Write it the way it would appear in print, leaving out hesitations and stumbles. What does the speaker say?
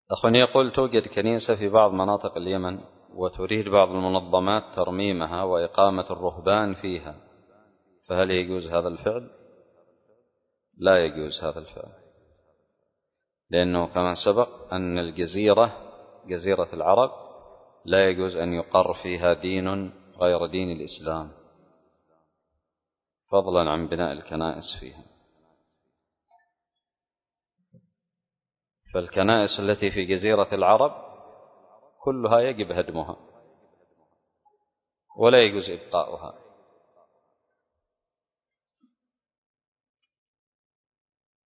أخواني يقول توجد كنيسة في بعض مناطق اليمن وتريد بعض المنظمات ترميمها وإقامة الرهبان فيها، فهل يجوز هذا الفعل؟ لا يجوز هذا الفعل، لأنه كما سبق أن جزيرة العرب لا يجوز أن يقر فيها دين غير دين الإسلام، فضلا عن بناء الكنائس فيها. فالكنائس التي في جزيرة العرب كلها يجب هدمها ولا يجوز إبقاؤها.